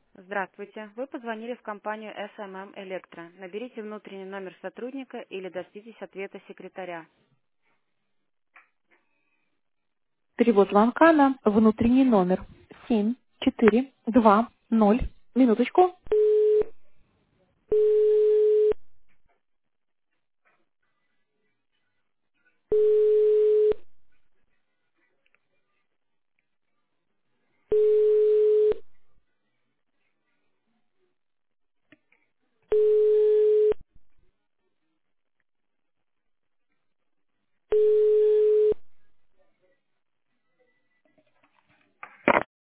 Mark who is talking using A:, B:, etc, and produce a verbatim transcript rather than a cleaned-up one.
A: Здравствуйте. Вы позвонили в компанию эс эм эм Электро. Наберите внутренний номер сотрудника или дождитесь ответа секретаря.
B: Перевод звонка на внутренний номер семь четыре два ноль. Минуточку.